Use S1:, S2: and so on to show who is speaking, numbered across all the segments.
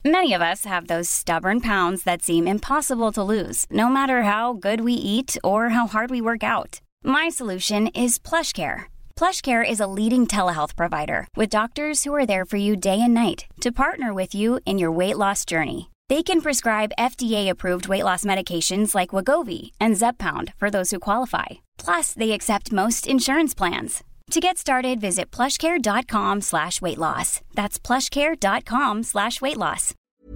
S1: Many of us have those stubborn pounds that seem impossible to lose, no matter how good we eat or how hard we work out. My solution is PlushCare. PlushCare is a leading telehealth provider with doctors who are there for you day and night to partner with you in your weight loss journey. They can prescribe FDA-approved weight loss medications like Wegovy and Zepbound for those who qualify. Plus, they accept most insurance plans. To get started, visit plushcare.com/weightloss. That's plushcare.com/weightloss.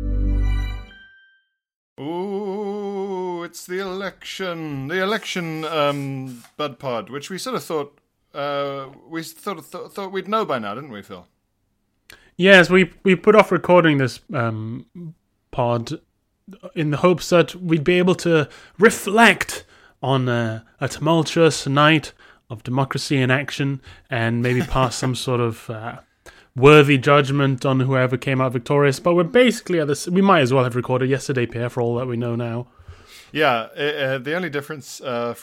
S2: Ooh, it's the election Bud Pod, which we sort of thought thought we'd know by now, didn't we, Phil?
S3: Yes, we put off recording this pod in the hopes that we'd be able to reflect on a tumultuous night of democracy in action and maybe pass some sort of worthy judgment on whoever came out victorious. But we're basically at this. We might as well have recorded yesterday, Pierre, for all that we know now.
S2: Yeah, the only difference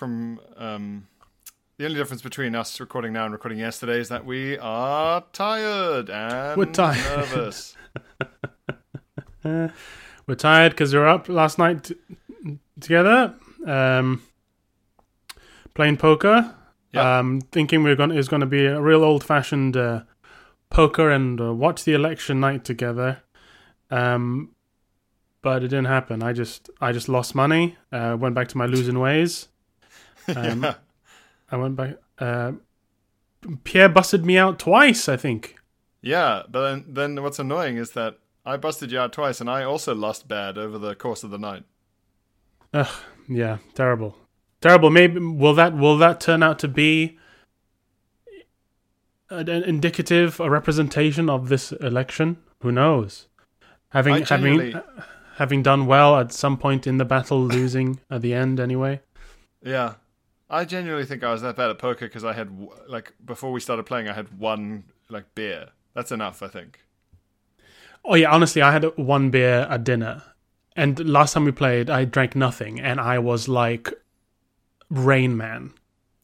S2: between us recording now and recording yesterday is that we are tired and
S3: we're tired.
S2: Nervous.
S3: We're tired because we were up last night together, playing poker. Yep. Thinking it was going to be a real old-fashioned poker and watch the election night together. But it didn't happen. I just lost money. Went back to my losing ways.
S2: Yeah.
S3: I went back. Pierre busted me out twice, I think.
S2: Yeah, but then what's annoying is that I busted you out twice, and I also lost bad over the course of the night.
S3: Ugh, yeah, terrible. Maybe will that turn out to be an indicative, a representation of this election? Who knows? Having done well at some point in the battle, losing at the end anyway.
S2: Yeah, I genuinely think I was that bad at poker because I had before we started playing, I had one beer. That's enough, I think.
S3: Oh yeah, honestly, I had one beer at dinner, and last time we played, I drank nothing, and I was like Rain Man.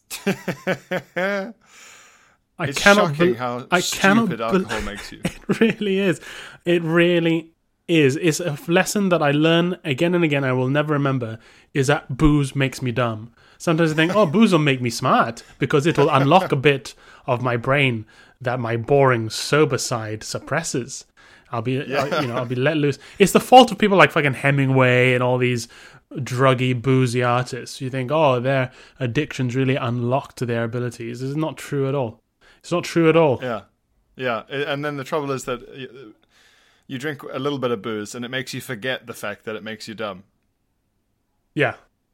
S2: It's shocking how stupid alcohol makes you.
S3: It really is. It really is. It's a lesson that I learn again and again. I will never remember. Is that booze makes me dumb. Sometimes I think, booze will make me smart because it will unlock a bit of my brain that my boring sober side suppresses. I'll be let loose. It's the fault of people like fucking Hemingway and all these druggy, boozy artists. You think, their addictions really unlocked their abilities. This is not true at all. It's not true at all.
S2: Yeah. And then the trouble is that you drink a little bit of booze and it makes you forget the fact that it makes you dumb.
S3: Yeah.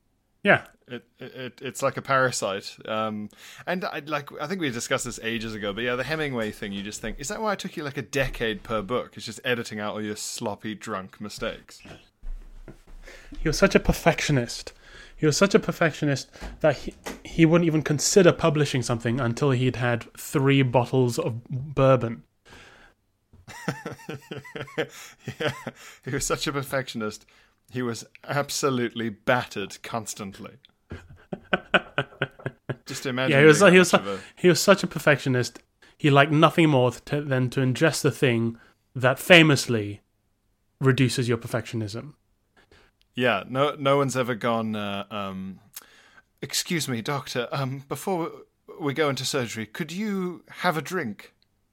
S2: It's like a parasite. And I think we discussed this ages ago, but yeah, the Hemingway thing, you just think, is that why it took you like a decade per book? It's just editing out all your sloppy, drunk mistakes.
S3: He was such a perfectionist. That he wouldn't even consider publishing something until he'd had 3 bottles of bourbon.
S2: Yeah, he was such a perfectionist. He was absolutely battered constantly. Just imagine.
S3: Yeah, he was such a perfectionist. He liked nothing more than to ingest the thing that famously reduces your perfectionism.
S2: Yeah, no one's ever gone, excuse me, doctor, before we go into surgery, could you have a drink?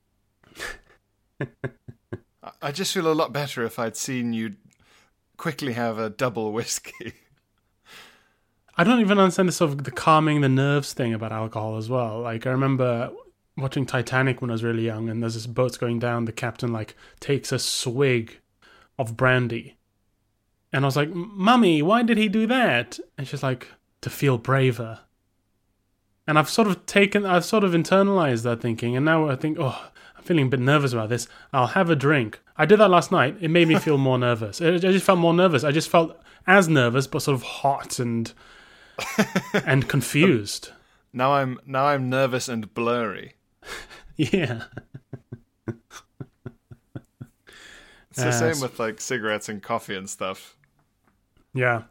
S2: I just feel a lot better if I'd seen you quickly have a double whiskey.
S3: I don't even understand this sort of the calming the nerves thing about alcohol as well. Like, I remember watching Titanic when I was really young, and there's this boat's going down, the captain takes a swig of brandy. And I was like, Mummy, why did he do that? And she's like, to feel braver. And I've sort of internalized that thinking. And now I think, I'm feeling a bit nervous about this. I'll have a drink. I did that last night. It made me feel more nervous. I just felt more nervous. I just felt as nervous, but sort of hot and confused.
S2: Now I'm nervous and blurry.
S3: Yeah.
S2: It's the same with cigarettes and coffee and stuff.
S3: Yeah.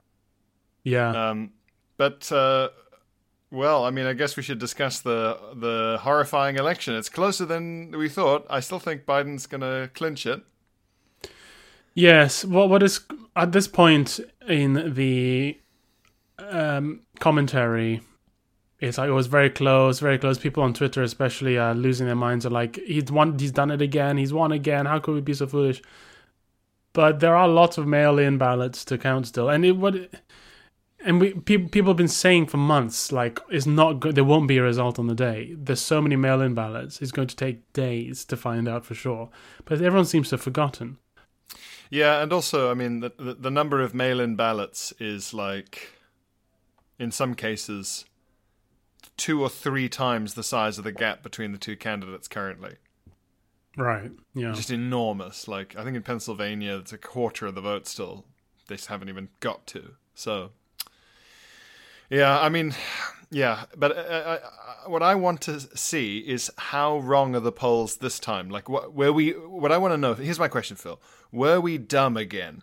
S2: But well, I mean, I guess we should discuss the horrifying election. It's closer than we thought. I still think Biden's going to clinch it.
S3: Yes. What is at this point in the commentary? It's like it was very close, very close. People on Twitter, especially, are losing their minds. Are like, he's done it again. He's won again. How could we be so foolish? But there are lots of mail-in ballots to count still, and people have been saying for months, like, it's not good. There won't be a result on the day. There's so many mail-in ballots. It's going to take days to find out for sure. But everyone seems to have forgotten.
S2: Yeah, and also, I mean, the number of mail-in ballots is like, in some cases, 2 or 3 times the size of the gap between the two candidates currently.
S3: Right, yeah.
S2: Just enormous. Like, I think in Pennsylvania, it's a quarter of the vote still. They just haven't even got to. So, yeah, I mean, yeah. But what I want to see is how wrong are the polls this time? Like, what I want to know, here's my question, Phil. Were we dumb again?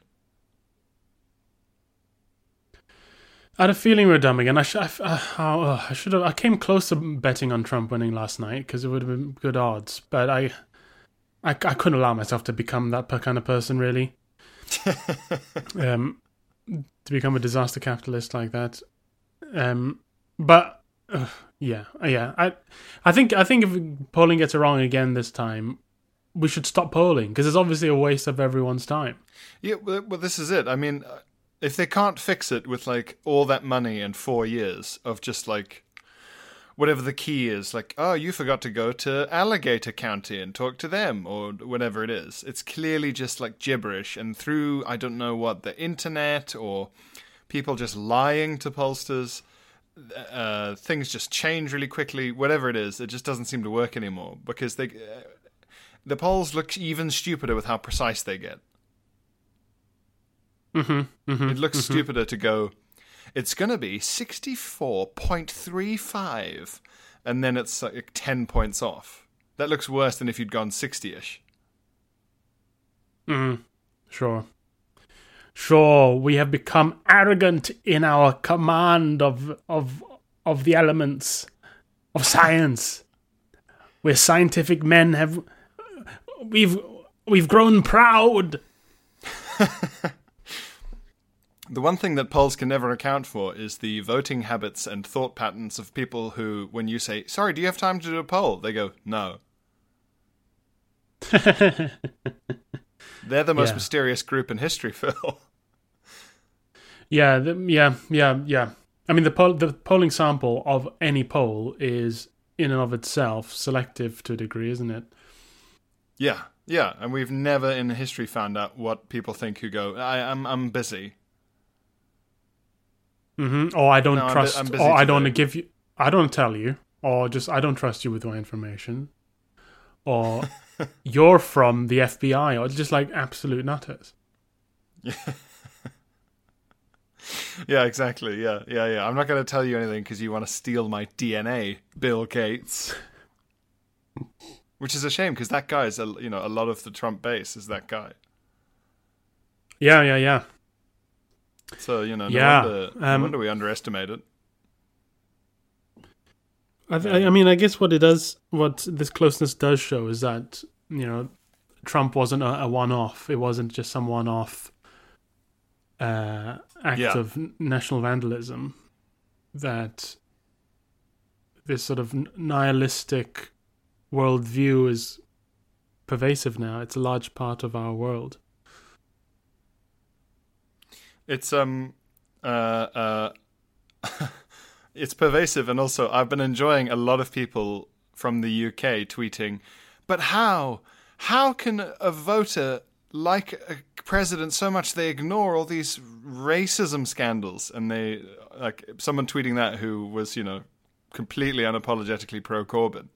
S3: I had a feeling we were dumb again. I should have. I came close to betting on Trump winning last night because it would have been good odds, but I couldn't allow myself to become that kind of person, really. To become a disaster capitalist like that. But yeah. I think if polling gets it wrong again this time, we should stop polling because it's obviously a waste of everyone's time.
S2: Yeah, well, this is it. I mean, if they can't fix it with like all that money and 4 years of just like whatever the key is, like, oh, you forgot to go to Alligator County and talk to them, or whatever it is. It's clearly just like gibberish, and through, I don't know what, the internet or people just lying to pollsters, things just change really quickly. Whatever it is, it just doesn't seem to work anymore because the polls look even stupider with how precise they get. It looks stupider to go, it's going to be 64.35, and then it's like 10 points off. That looks worse than if you'd gone 60-ish.
S3: Sure, we have become arrogant in our command of the elements of science. We're scientific men. We've grown proud.
S2: The one thing that polls can never account for is the voting habits and thought patterns of people who, when you say, sorry, do you have time to do a poll? They go, no. They're the most mysterious group in history, Phil.
S3: Yeah. I mean, the polling sample of any poll is, in and of itself, selective to a degree, isn't it?
S2: Yeah, and we've never in history found out what people think who go, I'm busy.
S3: Or I don't trust,
S2: I'm busy
S3: or I
S2: today.
S3: don't give you, I don't tell you, or just I don't trust you with my information, or you're from the FBI, or just like absolute nutters.
S2: Yeah, exactly. Yeah. I'm not going to tell you anything because you want to steal my DNA, Bill Gates. Which is a shame because that guy is, a lot of the Trump base is that guy.
S3: Yeah.
S2: So, no wonder we underestimate it.
S3: I mean, I guess what this closeness does show is that, Trump wasn't a one-off. It wasn't just some one-off act of national vandalism. That this sort of nihilistic worldview is pervasive now. It's a large part of our world.
S2: It's it's pervasive, and also I've been enjoying a lot of people from the UK tweeting, but how can a voter like a president so much they ignore all these racism scandals? And they, like, someone tweeting that who was, completely unapologetically pro-Corbyn.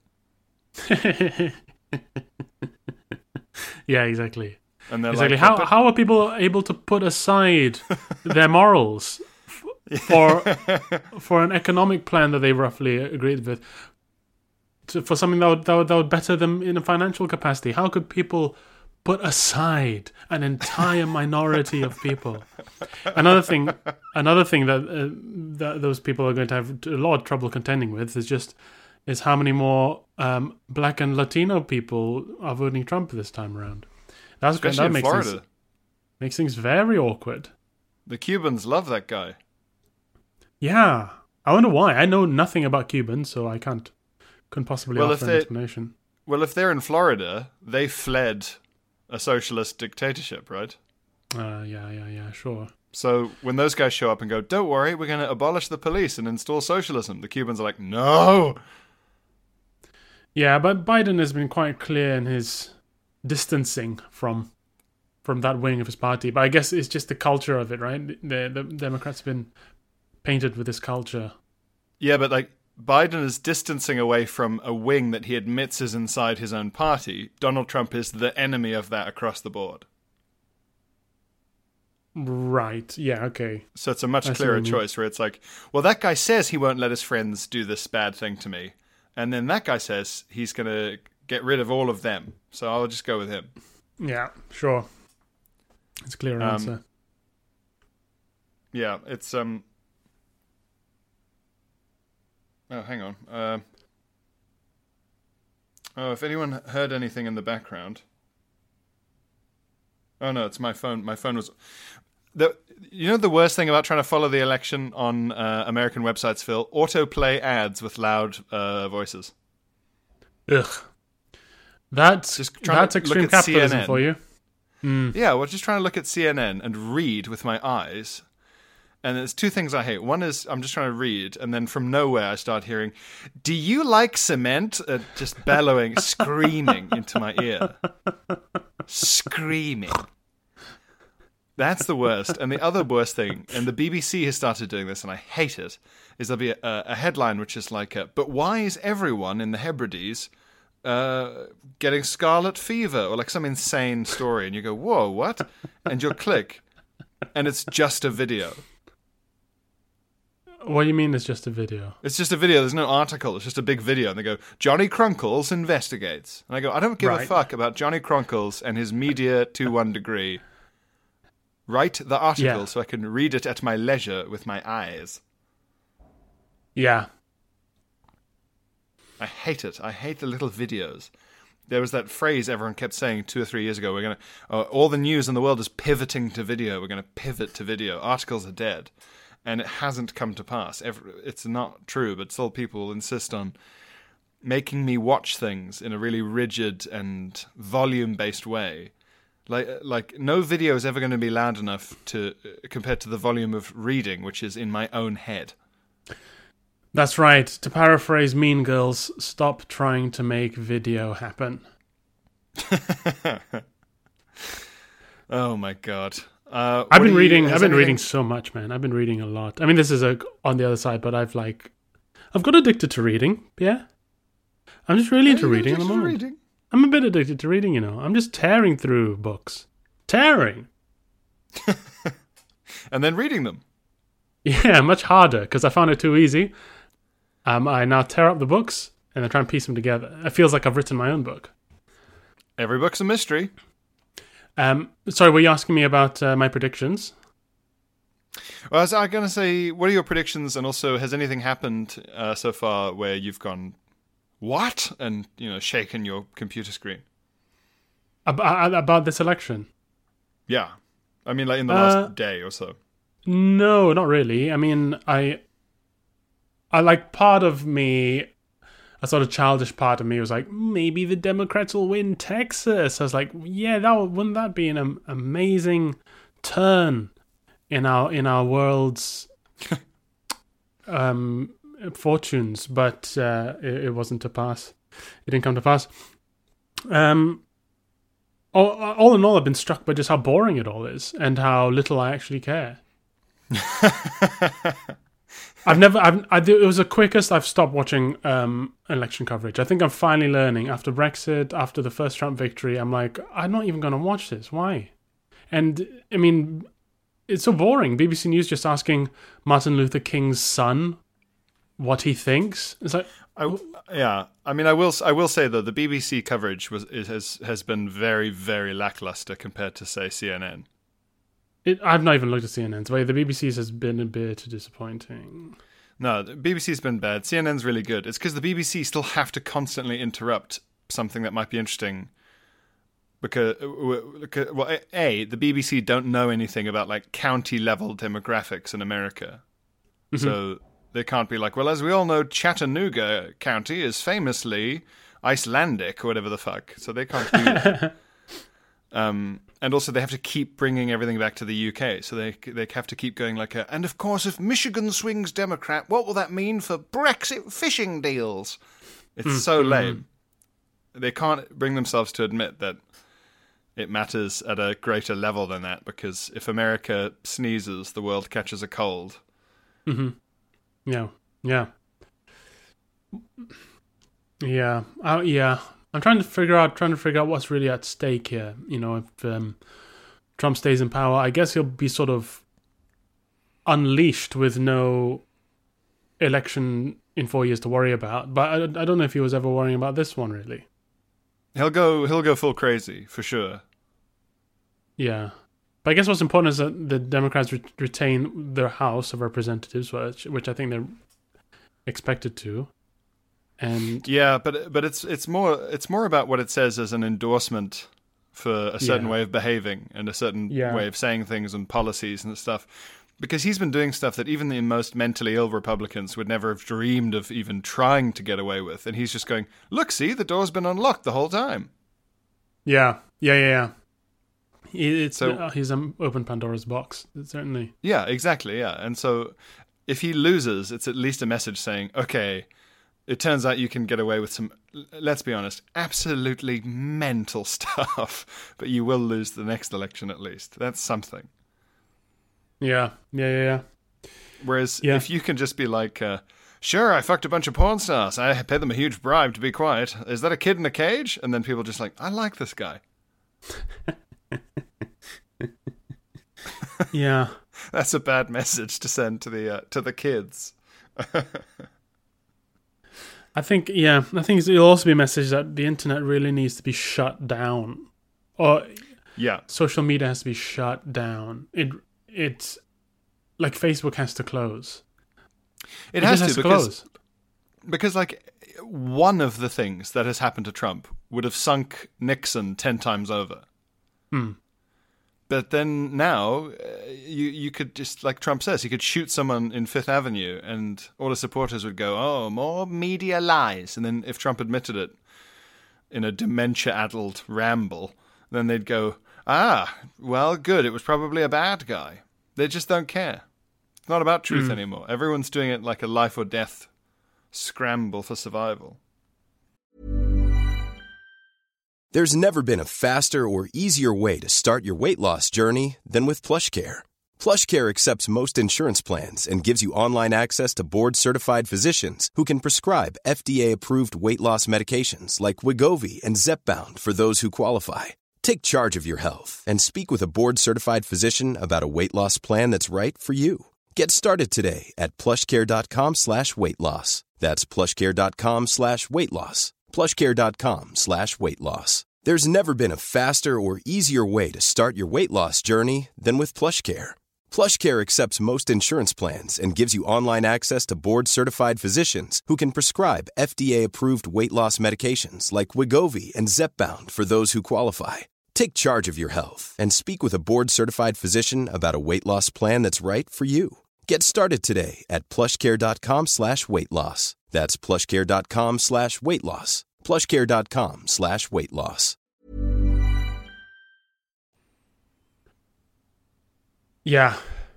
S3: Yeah, exactly.
S2: And they're
S3: exactly.
S2: like,
S3: how are people able to put aside their morals for an economic plan that they roughly agreed with, for something that would better them in a financial capacity? How could people put aside an entire minority of people? Another thing that those people are going to have a lot of trouble contending with is how many more Black and Latino people are voting Trump this time around.
S2: Especially in Florida.
S3: sense. Makes things very awkward.
S2: The Cubans love that guy.
S3: Yeah. I wonder why. I know nothing about Cubans, so I couldn't possibly offer an explanation.
S2: Well, if they're in Florida, they fled a socialist dictatorship, right?
S3: Yeah, sure.
S2: So when those guys show up and go, don't worry, we're going to abolish the police and install socialism, the Cubans are like, no!
S3: Yeah, but Biden has been quite clear in his distancing from that wing of his party. But I guess it's just the culture of it, right? The Democrats have been painted with this culture.
S2: Yeah, but like Biden is distancing away from a wing that he admits is inside his own party. Donald Trump is the enemy of that across the board.
S3: Right. Yeah, okay.
S2: So it's a much clearer choice where it's like, well, that guy says he won't let his friends do this bad thing to me. And then that guy says he's going to get rid of all of them. So I'll just go with him.
S3: Yeah, sure. It's a clear answer.
S2: Yeah, it's... Oh, hang on. If anyone heard anything in the background... Oh, no, it's my phone. My phone was... You know the worst thing about trying to follow the election on American websites, Phil? Autoplay ads with loud voices.
S3: Ugh. That's extreme capitalism
S2: CNN.
S3: For you.
S2: Yeah, well, just trying to look at CNN and read with my eyes. And there's two things I hate. One is I'm just trying to read, and then from nowhere I start hearing, "Do you like cement?" Just bellowing, screaming into my ear. Screaming. That's the worst. And the other worst thing, and the BBC has started doing this, and I hate it, is there'll be a headline which is like, "But why is everyone in the Hebrides getting scarlet fever?" Or like some insane story. And you go, "Whoa, what?" And you'll click, and it's just a video.
S3: What do you mean it's just a video?
S2: It's just a video. There's no article. It's just a big video. And they go, Johnny Crunkles investigates. And I go, I don't give a fuck about Johnny Crunkles and his media to one degree. Write the article so I can read it at my leisure with my eyes.
S3: Yeah.
S2: I hate it. I hate the little videos. There was that phrase everyone kept saying 2 or 3 years ago. We're going to... all the news in the world is pivoting to video. We're going to pivot to video. Articles are dead. And it hasn't come to pass. It's not true, but still people insist on making me watch things in a really rigid and volume-based way. Like no video is ever going to be loud enough to compared to the volume of reading, which is in my own head.
S3: That's right. To paraphrase Mean Girls, stop trying to make video happen.
S2: Oh my God.
S3: I've been reading so much, man. I've been reading a lot. I mean, this is on the other side, but I've got addicted to reading. Yeah, I'm just really into reading at the moment. I'm a bit addicted to reading, you know. I'm just tearing through books, tearing,
S2: and then reading them.
S3: Yeah, much harder because I found it too easy. I now tear up the books and I try and piece them together. It feels like I've written my own book.
S2: Every book's a mystery.
S3: Sorry, were you asking me about my predictions?
S2: Well, I was going to say, what are your predictions? And also, has anything happened so far where you've gone, what? And, shaken your computer screen?
S3: About this election?
S2: Yeah. I mean, like in the last day or so.
S3: No, not really. I mean, I like part of me... A sort of childish part of me was like, maybe the Democrats will win Texas. I was like, yeah, wouldn't that be an amazing turn in our world's fortunes? But it wasn't to pass. It didn't come to pass. All in all, I've been struck by just how boring it all is and how little I actually care. It was the quickest I've stopped watching election coverage. I think I'm finally learning after Brexit, after the first Trump victory. I'm like, I'm not even going to watch this. Why? And I mean, it's so boring. BBC News just asking Martin Luther King's son what he thinks. It's like,
S2: yeah. I mean, I will say though, the BBC coverage has been very, very lackluster compared to say CNN.
S3: I've not even looked at CNN's, but the BBC's has been a bit disappointing.
S2: No, the BBC's been bad. CNN's really good. It's because the BBC still have to constantly interrupt something that might be interesting Because well, the BBC don't know anything about like county level demographics in America, so they can't be like, well, as we all know, Chattanooga County is famously Icelandic or whatever the fuck. So they can't do that. And also they have to keep bringing everything back to the UK. So they have to keep going like, and of course, if Michigan swings Democrat, what will that mean for Brexit fishing deals? It's so lame. They can't bring themselves to admit that it matters at a greater level than that, because if America sneezes, the world catches a cold.
S3: Mm-hmm. Yeah. I'm trying to figure out what's really at stake here. You know, if Trump stays in power, I guess he'll be sort of unleashed with no election in 4 years to worry about. But I don't know if he was ever worrying about this one, really.
S2: He'll go full crazy, for sure.
S3: Yeah. But I guess what's important is that the Democrats retain their House of Representatives, which I think they're expected to. And
S2: yeah, but it's more about what it says as an endorsement for a certain way of behaving and a certain way of saying things and policies and stuff. Because he's been doing stuff that even the most mentally ill Republicans would never have dreamed of even trying to get away with. And he's just going, look, see, the door's been unlocked the whole time.
S3: Yeah. He's opened Pandora's box, certainly.
S2: Yeah, exactly, yeah. And so if he loses, it's at least a message saying, okay, it turns out you can get away with some, let's be honest, absolutely mental stuff, but you will lose the next election at least. That's something.
S3: Yeah.
S2: Whereas if you can just be like, sure, I fucked a bunch of porn stars. I paid them a huge bribe to be quiet. Is that a kid in a cage? And then people just like, I like this guy.
S3: Yeah.
S2: That's a bad message to send to the kids.
S3: I think it'll also be a message that the internet really needs to be shut down. Or social media has to be shut down. It's like Facebook has to close.
S2: It has to close. Because like one of the things that has happened to Trump would have sunk Nixon 10 times over. But then now you could just, like Trump says, he could shoot someone in Fifth Avenue and all the supporters would go, oh, more media lies. And then if Trump admitted it in a dementia-addled ramble, then they'd go, well, good, it was probably a bad guy. They just don't care. It's not about truth anymore. Everyone's doing it like a life or death scramble for survival.
S4: There's never been a faster or easier way to start your weight loss journey than with PlushCare. PlushCare accepts most insurance plans and gives you online access to board-certified physicians who can prescribe FDA-approved weight loss medications like Wegovy and Zepbound for those who qualify. Take charge of your health and speak with a board-certified physician about a weight loss plan that's right for you. Get started today at plushcare.com/weight loss. That's plushcare.com/weight loss. plushcare.com/weight loss. There's never been a faster or easier way to start your weight loss journey than with PlushCare. PlushCare accepts most insurance plans and gives you online access to board-certified physicians who can prescribe FDA-approved weight loss medications like Wegovy and Zepbound for those who qualify. Take charge of your health and speak with a board-certified physician about a weight loss plan that's right for you. Get started today at plushcare.com/weight loss. That's plushcare.com/weight loss. plushcare.com/weight loss.
S3: Yeah.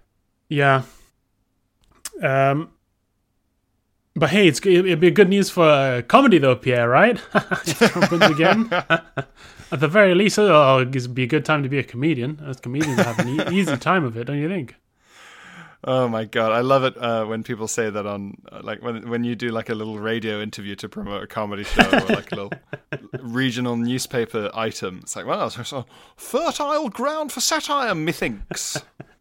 S3: But hey, it'd be good news for comedy though, Pierre, right? Trump wins again. At the very least, it'd be a good time to be a comedian. As comedians have an easy time of it, don't you think?
S2: Oh my god, I love it when people say that on like when you do like a little radio interview to promote a comedy show or like a little regional newspaper item. It's like, wow, it's a fertile ground for satire, methinks.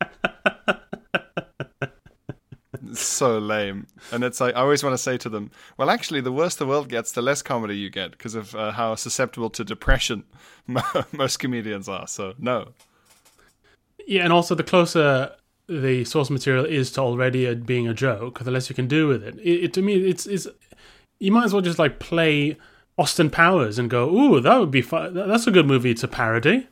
S2: It's so lame. And it's like I always want to say to them, well, actually, the worse the world gets, the less comedy you get because of how susceptible to depression most comedians are. So no. Yeah,
S3: and also the closer the source material is to already being a joke, the less you can do with it. To me, it's you might as well just like play Austin Powers and go, ooh, that would be fun. That's a good movie to parody.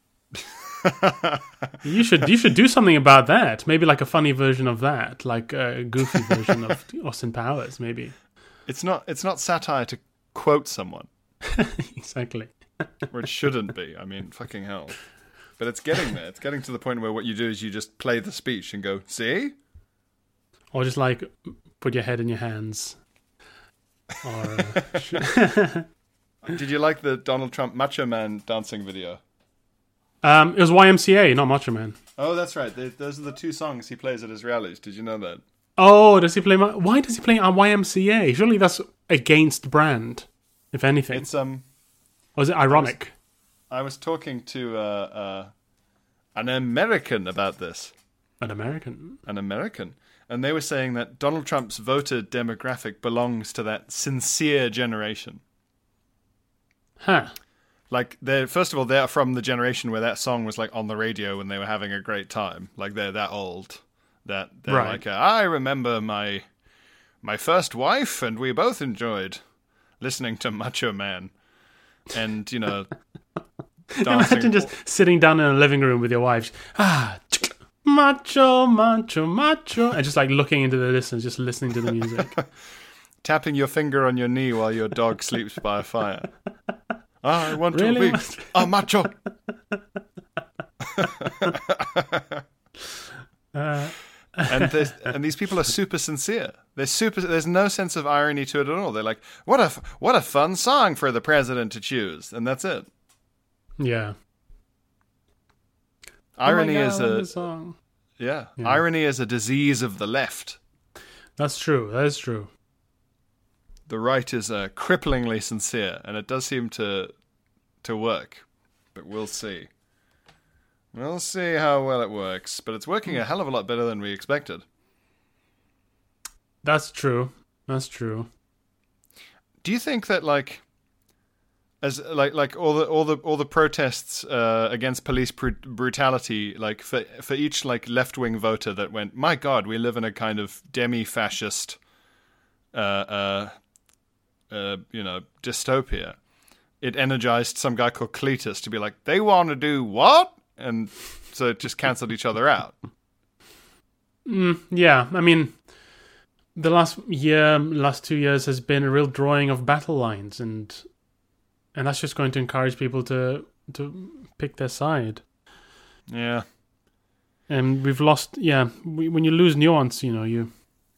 S3: You should do something about that. Maybe like a funny version of that, like a goofy version of Austin Powers. Maybe
S2: It's not satire to quote someone,
S3: exactly.
S2: or it shouldn't be. I mean, fucking hell. But it's getting there. It's getting to the point where what you do is you just play the speech and go, see?
S3: Or just like put your head in your hands. Or
S2: Did you like the Donald Trump Macho Man dancing video?
S3: it was YMCA, not Macho Man.
S2: Oh, that's right. Those are the two songs he plays at his rallies. Did you know that?
S3: Oh, does he play? Why does he play on YMCA? Surely that's against brand, if anything.
S2: It's
S3: Or is it ironic?
S2: I was talking to an American about this.
S3: An American.
S2: And they were saying that Donald Trump's voter demographic belongs to that sincere generation.
S3: Huh.
S2: Like, they're from the generation where that song was, like, on the radio when they were having a great time. Like, they're that old. That they're
S3: Right.
S2: like, I remember my first wife, and we both enjoyed listening to Macho Man. And, you know, dancing.
S3: Imagine just sitting down in a living room with your wife. Macho, macho, macho. And just like looking into the distance, just listening to the music.
S2: Tapping your finger on your knee while your dog sleeps by a fire. I want
S3: Really?
S2: to be a macho. And these people are super sincere. There's no sense of irony to it at all. They're like, what a fun song for the president to choose, and that's it.
S3: Yeah.
S2: Irony
S3: Oh my God,
S2: is
S3: I love this song.
S2: yeah. Irony is a disease of the left.
S3: That's true. That is true.
S2: The right is cripplingly sincere, and it does seem to work. But we'll see. We'll see how well it works. But it's working a hell of a lot better than we expected.
S3: That's true. That's true.
S2: Do you think that as all the protests against police brutality, like for each like left wing voter that went, my God, we live in a kind of demi-fascist, dystopia. It energized some guy called Cletus to be like, they want to do what? And so it just cancelled each other out.
S3: Yeah, I mean, the last 2 years has been a real drawing of battle lines, and that's just going to encourage people to pick their side.
S2: Yeah.
S3: And we've lost, when you lose nuance, you...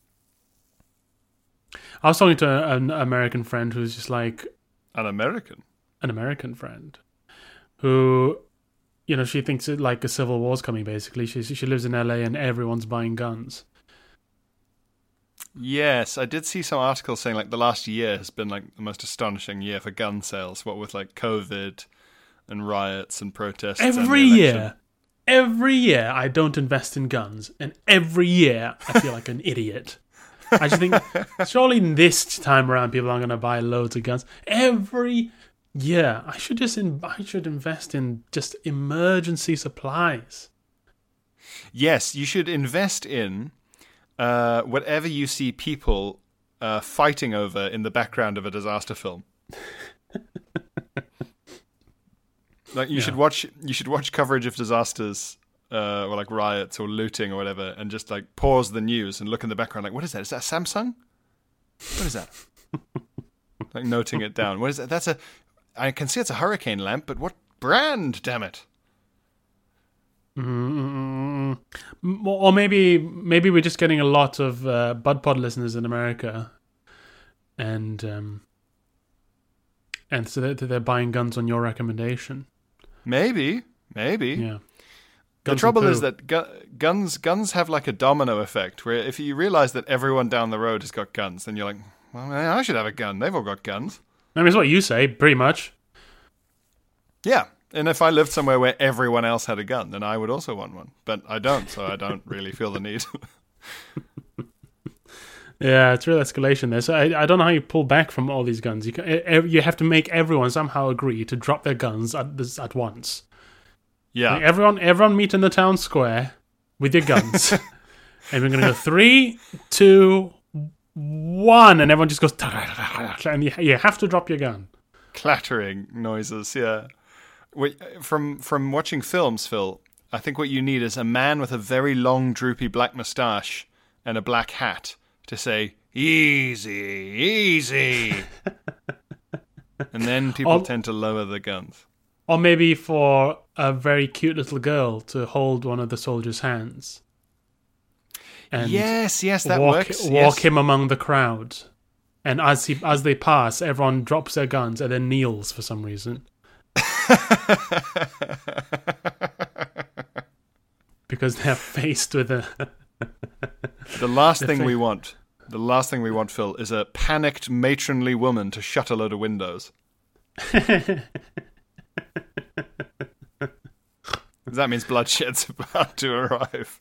S3: I was talking to an American friend who's just like...
S2: An American
S3: friend who, she thinks it like a civil war's coming, basically. She lives in LA and everyone's buying guns.
S2: Yes, I did see some articles saying like the last year has been like the most astonishing year for gun sales. What with like COVID and riots and protests.
S3: Every year I don't invest in guns, and every year I feel like an idiot. I just think surely this time around people aren't going to buy loads of guns. Every year I should invest in just emergency supplies.
S2: Yes, you should invest in whatever you see people fighting over in the background of a disaster film. Like you should watch coverage of disasters or like riots or looting or whatever, and just like pause the news and look in the background like, what is that? Is that Samsung? What is that? Like noting it down. What is that? I can see it's a hurricane lamp, but what brand? Damn it!
S3: Or maybe we're just getting a lot of Bud Pod listeners in America, and so they're buying guns on your recommendation.
S2: Maybe.
S3: Yeah.
S2: The trouble is that guns have like a domino effect, where if you realize that everyone down the road has got guns, then you're like, well, I should have a gun. They've all got guns.
S3: I mean, it's what you say, pretty much.
S2: Yeah. And if I lived somewhere where everyone else had a gun, then I would also want one. But I don't, so I don't really feel the need.
S3: Yeah, it's real escalation there. So I don't know how you pull back from all these guns. You have to make everyone somehow agree to drop their guns at once.
S2: Yeah.
S3: Like everyone meet in the town square with your guns. And we're going to go 3, 2, 1. And everyone just goes... And you have to drop your gun.
S2: clattering noises. Yeah. From watching films, Phil, I think what you need is a man with a very long, droopy black moustache and a black hat to say, "Easy, easy." And then people tend to lower the guns.
S3: Or maybe for a very cute little girl to hold one of the soldiers' hands. And
S2: yes, that works.
S3: Walk him among the crowd. And as they pass, everyone drops their guns and then kneels for some reason. Because they're faced with a...
S2: The last thing we want, Phil, is a panicked matronly woman to shut a load of windows. That means bloodshed's about to arrive.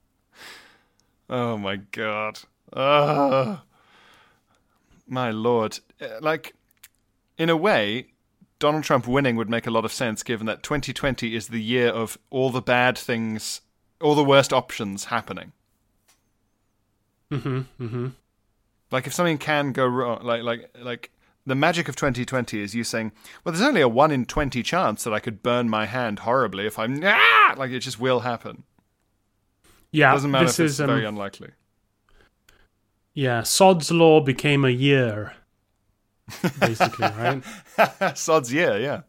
S2: Oh my God. My Lord. Like, in a way, Donald Trump winning would make a lot of sense given that 2020 is the year of all the bad things, all the worst options happening. Like, if something can go wrong, like the magic of 2020 is you saying, well, there's only a 1 in 20 chance that I could burn my hand horribly if I'm... Like, it just will happen.
S3: Yeah,
S2: doesn't matter if it's very unlikely.
S3: Yeah, Sod's Law became a year, basically, right?
S2: Sod's year, yeah.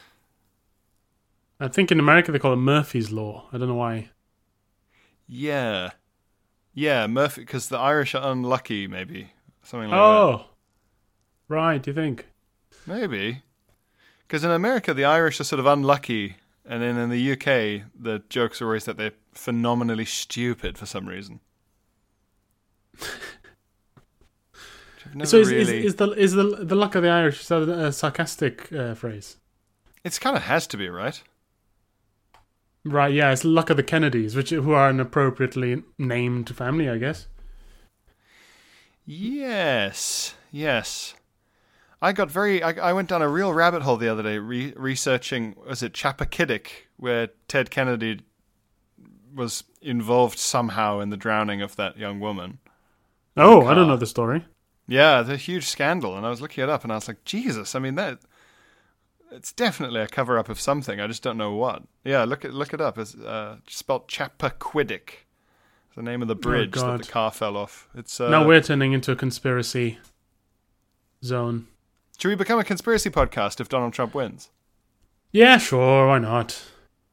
S3: I think in America they call it Murphy's Law. I don't know why.
S2: Yeah, Murphy, because the Irish are unlucky, maybe. Something like that.
S3: Oh, right, do you think?
S2: Maybe. Because in America, the Irish are sort of unlucky, and then in the UK, the jokes are always that they're phenomenally stupid for some reason.
S3: So is the luck of the Irish, is that a sarcastic phrase?
S2: It kind of has to be, right?
S3: Right, yeah, it's the luck of the Kennedys, who are an appropriately named family, I guess.
S2: Yes. I went down a real rabbit hole the other day researching, was it Chappaquiddick, where Ted Kennedy was involved somehow in the drowning of that young woman.
S3: Oh, I don't know the story.
S2: Yeah, it's a huge scandal, and I was looking it up, and I was like, Jesus, I mean, it's definitely a cover-up of something, I just don't know what. Yeah, look it up. It's spelled Chappaquiddick. It's the name of the bridge that the car fell off. It's
S3: now we're turning into a conspiracy zone.
S2: Should we become a conspiracy podcast if Donald Trump wins?
S3: Yeah, sure, why not?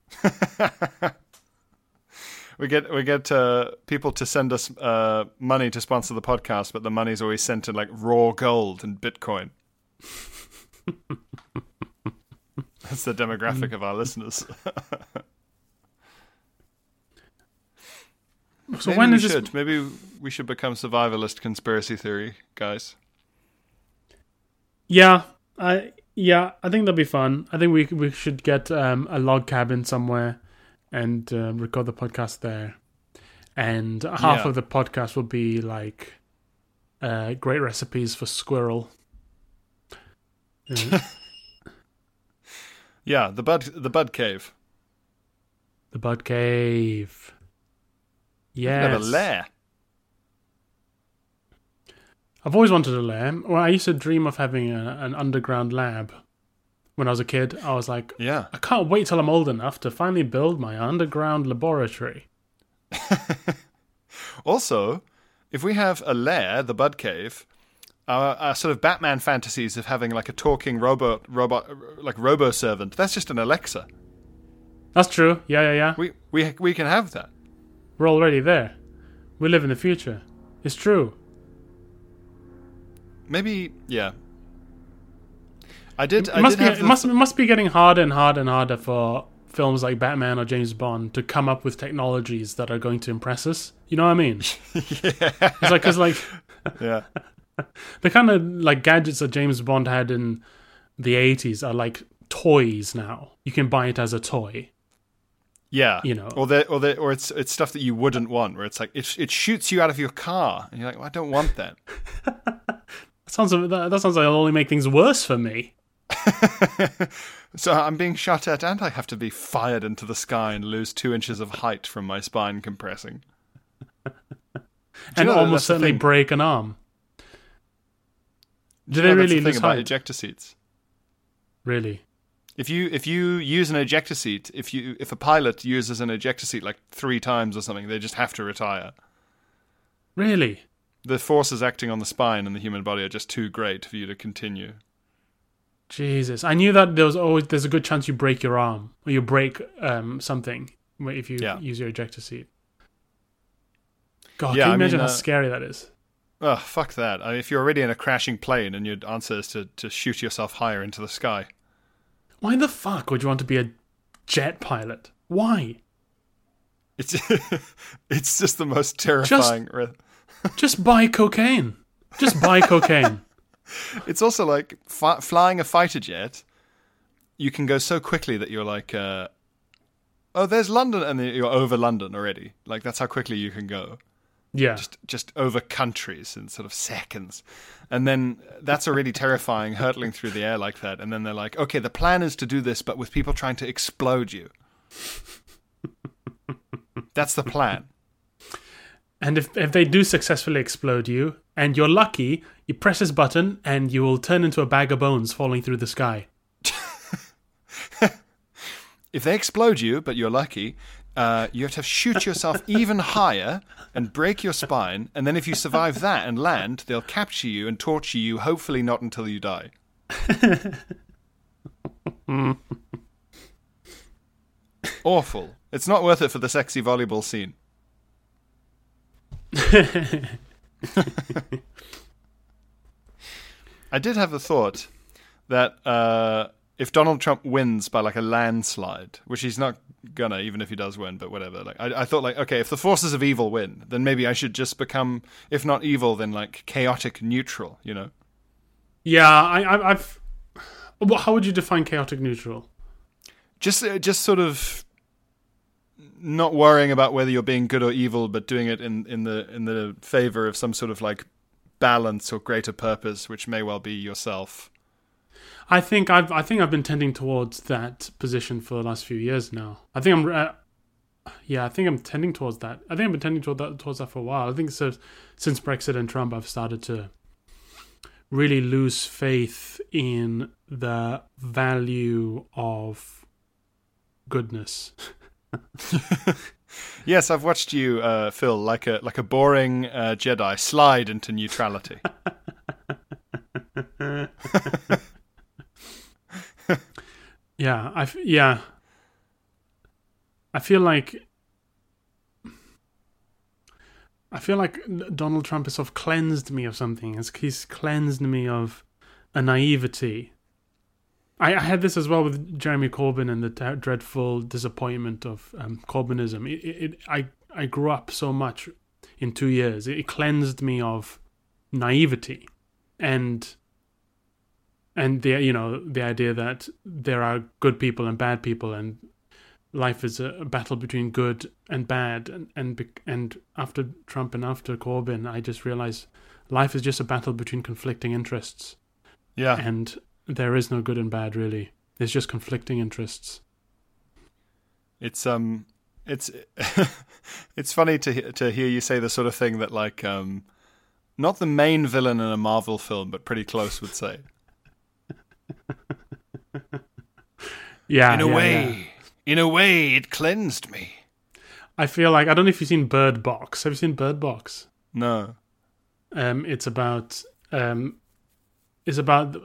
S2: We get people to send us money to sponsor the podcast, but the money's always sent in like raw gold and Bitcoin. That's the demographic of our listeners.
S3: So when is
S2: this? Maybe we should become survivalist conspiracy theory guys.
S3: Yeah, I think that'd be fun. I think we should get a log cabin somewhere and record the podcast there. And half of the podcast will be like great recipes for squirrel.
S2: Yeah, the Bud Cave.
S3: The Bud Cave. Yes.
S2: You have a lair.
S3: I've always wanted a lair. Well, I used to dream of having an underground lab. When I was a kid, I was like,
S2: yeah,
S3: I can't wait till I'm old enough to finally build my underground laboratory.
S2: Also, if we have a lair, the Bud Cave, our sort of Batman fantasies of having like a talking robot like robo-servant, that's just an Alexa.
S3: That's true. Yeah.
S2: We can have that.
S3: We're already there. We live in the future. It's true.
S2: Maybe, yeah.
S3: It must be getting harder and harder and harder for films like Batman or James Bond to come up with technologies that are going to impress us. You know what I mean?
S2: Yeah.
S3: It's like,
S2: yeah.
S3: The kind of like gadgets that James Bond had in the 80s are like toys now. You can buy it as a toy.
S2: Yeah,
S3: you know,
S2: or it's stuff that you wouldn't want, where it's like it shoots you out of your car, and you're like, well, I don't want that.
S3: That sounds like it'll only make things worse for me.
S2: So I'm being shot at, and I have to be fired into the sky and lose 2 inches of height from my spine compressing,
S3: and almost certainly break an arm.
S2: Do they really lose height? Ejector seats.
S3: Really?
S2: If you use an ejector seat, if a pilot uses an ejector seat like 3 times or something, they just have to retire.
S3: Really?
S2: The forces acting on the spine and the human body are just too great for you to continue.
S3: Jesus, I knew that there's a good chance you break your arm or you break something if you use your ejector seat. God, can you imagine how scary that is?
S2: Oh, fuck that. I mean, if you're already in a crashing plane and your answer is to shoot yourself higher into the sky.
S3: Why the fuck would you want to be a jet pilot? Why?
S2: It's just the most terrifying.
S3: Just buy cocaine. Just buy cocaine.
S2: It's also like flying a fighter jet. You can go so quickly that you're like, oh, there's London, and then you're over London already. Like, that's how quickly you can go.
S3: Yeah.
S2: Just over countries in sort of seconds. And then that's already terrifying, hurtling through the air like that. And then they're like, okay, the plan is to do this, but with people trying to explode you. That's the plan.
S3: And if they do successfully explode you, and you're lucky, you press this button, and you will turn into a bag of bones falling through the sky.
S2: If they explode you, but you're lucky, you have to shoot yourself even higher and break your spine, and then if you survive that and land, they'll capture you and torture you, hopefully not until you die. Awful. It's not worth it for the sexy volleyball scene. I did have the thought that if Donald Trump wins by like a landslide, which he's not gonna, even if he does win, but whatever. Like I thought, like, okay, if the forces of evil win, then maybe I should just become, if not evil, then like chaotic neutral. You know?
S3: Yeah, I've. How would you define chaotic neutral?
S2: Just sort of not worrying about whether you're being good or evil, but doing it in the favor of some sort of like balance or greater purpose, which may well be yourself.
S3: I think I've been tending towards that position for the last few years now. I think I'm tending towards that. I think I've been tending towards that for a while. I think so, since Brexit and Trump, I've started to really lose faith in the value of goodness.
S2: Yes, I've watched you, Phil, like a boring Jedi slide into neutrality.
S3: Yeah, I feel like Donald Trump has sort of cleansed me of something. He's cleansed me of a naivety. I had this as well with Jeremy Corbyn and the dreadful disappointment of Corbynism. I grew up so much in 2 years. It cleansed me of naivety and the idea that there are good people and bad people, and life is a battle between good and bad. And after Trump and after Corbyn, I just realized life is just a battle between conflicting interests.
S2: Yeah,
S3: and there is no good and bad, really. There's just conflicting interests.
S2: It's it's funny to hear you say the sort of thing that like not the main villain in a Marvel film, but pretty close would say.
S3: Yeah,
S2: in a way, it cleansed me.
S3: I feel like, I don't know if you've seen Bird Box. Have you seen Bird Box?
S2: No.
S3: It's about this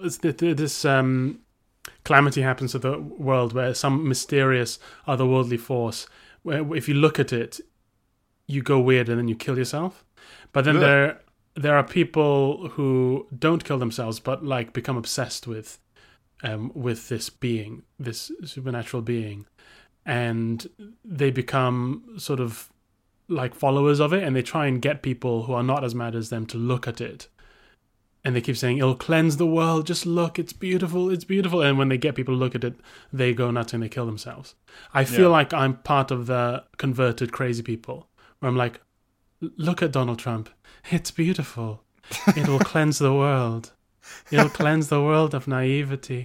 S3: calamity happens to the world where some mysterious otherworldly force, where if you look at it, you go weird and then you kill yourself. But then there are people who don't kill themselves, but like become obsessed with this being, this supernatural being, and they become sort of like followers of it, and they try and get people who are not as mad as them to look at it, and they keep saying it'll cleanse the world, just look, it's beautiful, and when they get people to look at it, they go nuts and they kill themselves. I feel like I'm part of the converted crazy people, where I'm like, look at Donald Trump, it's beautiful, it will cleanse the world. It'll cleanse the world of naivety.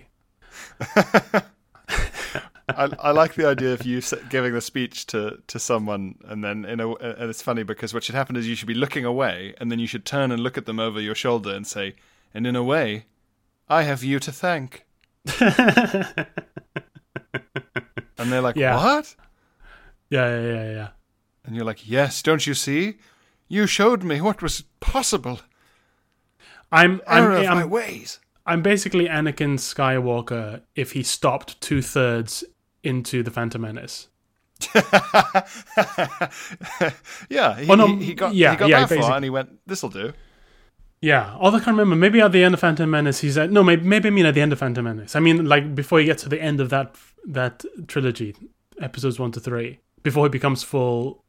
S2: I like the idea of you giving the speech to someone, and then and it's funny because what should happen is you should be looking away, and then you should turn and look at them over your shoulder and say, and in a way, I have you to thank. And they're like,
S3: Yeah.
S2: what?
S3: Yeah.
S2: And you're like, yes, don't you see? You showed me what was possible.
S3: I'm
S2: Error of my ways.
S3: I'm basically Anakin Skywalker if he stopped 2/3 into the Phantom Menace.
S2: Yeah, he got that far and he went, this'll do.
S3: Yeah, although I can't remember. Maybe at the end of Phantom Menace, he's no. Maybe I mean at the end of Phantom Menace. I mean, like before he gets to the end of that trilogy, episodes 1 to 3, before he becomes full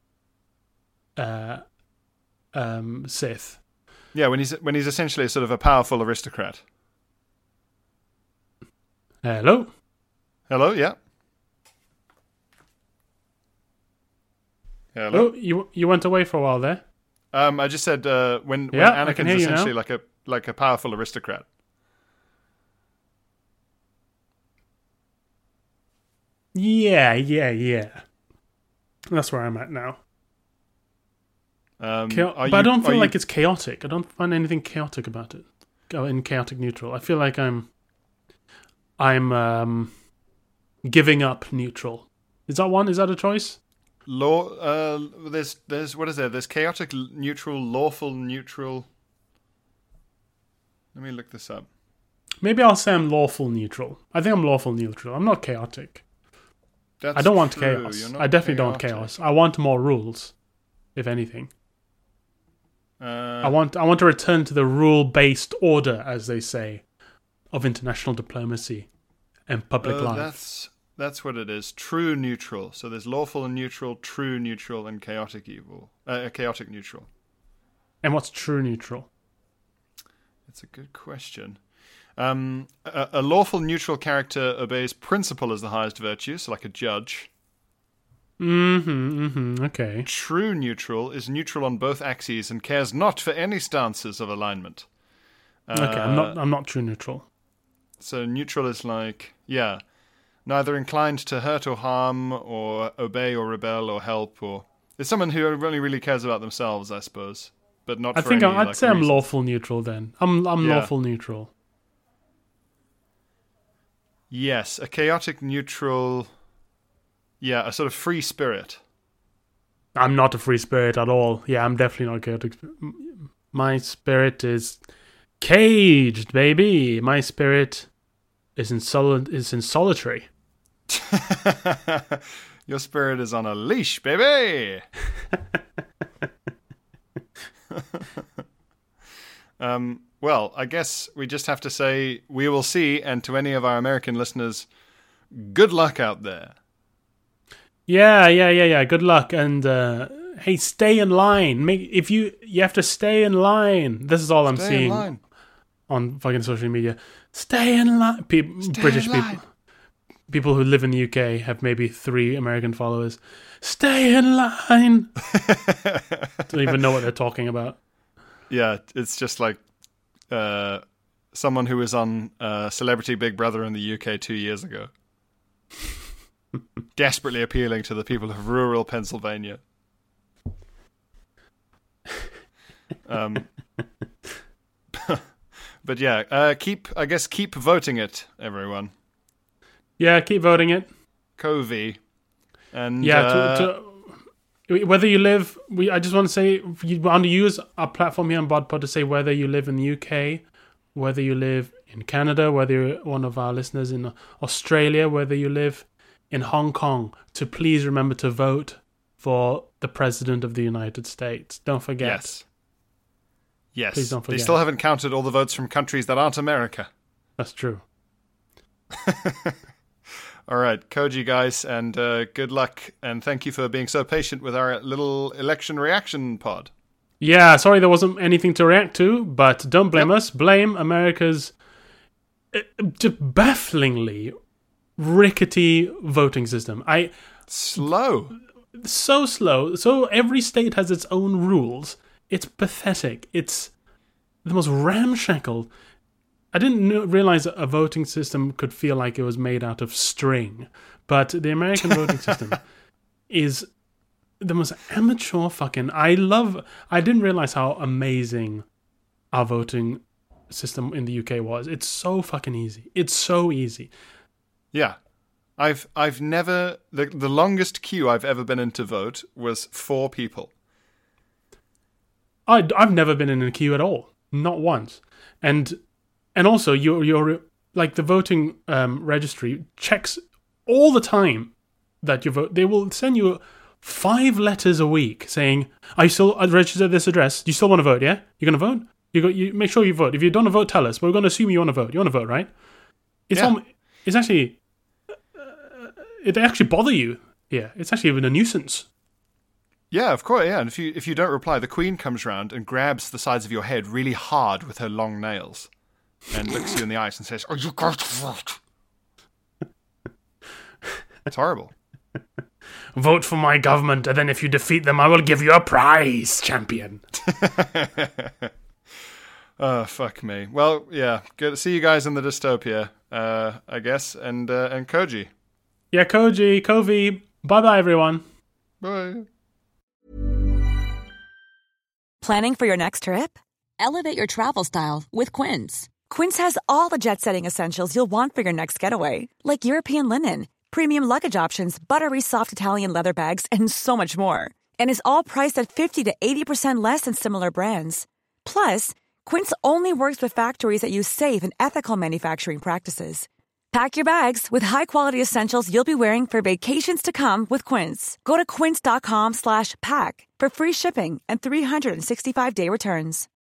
S3: Sith.
S2: Yeah, when he's essentially sort of a powerful aristocrat.
S3: Hello.
S2: Hello, yeah. Hello.
S3: Oh, you went away for a while there.
S2: I just said when
S3: I can
S2: Anakin's
S3: hear you
S2: essentially
S3: now.
S2: like a powerful aristocrat.
S3: Yeah. That's where I'm at now. But I don't feel like it's chaotic. I don't find anything chaotic about it. In chaotic neutral, I feel like I'm giving up neutral. Is that one? Is that a choice?
S2: There's what is there? There's chaotic neutral, lawful neutral. Let me look this up.
S3: Maybe I'll say I'm lawful neutral. I think I'm lawful neutral. I'm not chaotic. I don't want chaos. I definitely don't want chaos. I want more rules, if anything. I want to return to the rule-based order, as they say, of international diplomacy and public life.
S2: That's what it is. True neutral. So there's lawful and neutral, true neutral, and chaotic neutral.
S3: And what's true neutral?
S2: It's a good question. A lawful neutral character obeys principle as the highest virtue, so like a judge.
S3: Okay.
S2: True neutral is neutral on both axes and cares not for any stances of alignment.
S3: Okay, I'm not true neutral.
S2: So neutral is like, neither inclined to hurt or harm, or obey or rebel or help, or it's someone who only really cares about themselves, I suppose, but not. I'd
S3: say I'm lawful neutral then. I'm lawful neutral.
S2: Yes, a chaotic neutral. Yeah, a sort of free spirit.
S3: I'm not a free spirit at all. Yeah, I'm definitely not chaotic. My spirit is caged, baby. My spirit is in solitary.
S2: Your spirit is on a leash, baby. Well, I guess we just have to say we will see, and to any of our American listeners, good luck out there.
S3: Yeah. Good luck, and hey, stay in line. You have to stay in line. This is all I'm seeing on fucking social media. Stay in line. British people. People who live in the UK have maybe 3 American followers. Stay in line. Don't even know what they're talking about.
S2: Yeah, it's just like someone who was on Celebrity Big Brother in the UK 2 years ago. Desperately appealing to the people of rural Pennsylvania. But yeah, keep voting it, everyone.
S3: Yeah, keep voting it.
S2: Covey. And
S3: whether you live, I just want to say, you want to use our platform here on BodPod to say whether you live in the UK, whether you live in Canada, whether you're one of our listeners in Australia, whether you live in Hong Kong, to please remember to vote for the President of the United States. Don't forget.
S2: Yes.
S3: Please don't forget.
S2: They still haven't counted all the votes from countries that aren't America.
S3: That's true.
S2: All right, Koji guys, and good luck, and thank you for being so patient with our little election reaction pod.
S3: Yeah, sorry there wasn't anything to react to, but don't blame us. Blame America's bafflingly rickety voting system.
S2: So
S3: slow. So every state has its own rules. It's pathetic. It's the most ramshackle. I didn't realize a voting system could feel like it was made out of string, but the American voting system is the most amateur fucking. I didn't realize how amazing our voting system in the UK was. It's so fucking easy. It's so easy.
S2: Yeah. I've never... The longest queue I've ever been in to vote was 4 people.
S3: I've never been in a queue at all. Not once. And also, you're like the voting registry checks all the time that you vote. They will send you 5 letters a week saying, "Are you still registered at this address? Do you still want to vote? Yeah, you're going to vote. You make sure you vote. If you don't want to vote, tell us. But we're going to assume you want to vote. You want to vote, right?" It's actually it actually bother you. Yeah, it's actually even a nuisance.
S2: Yeah, of course. Yeah, and if you don't reply, the Queen comes round and grabs the sides of your head really hard with her long nails, and looks you in the eyes and says, "Are you going to vote?" It's horrible.
S3: Vote for my government, and then if you defeat them, I will give you a prize, champion.
S2: Oh, fuck me. Well, yeah, good to see you guys in the dystopia, I guess, and Koji.
S3: Yeah, Kovi. Bye-bye, everyone.
S2: Bye.
S5: Planning for your next trip? Elevate your travel style with Quince. Quince has all the jet-setting essentials you'll want for your next getaway, like European linen, premium luggage options, buttery soft Italian leather bags, and so much more. And is all priced at 50 to 80% less than similar brands. Plus, Quince only works with factories that use safe and ethical manufacturing practices. Pack your bags with high-quality essentials you'll be wearing for vacations to come with Quince. Go to quince.com/pack for free shipping and 365-day returns.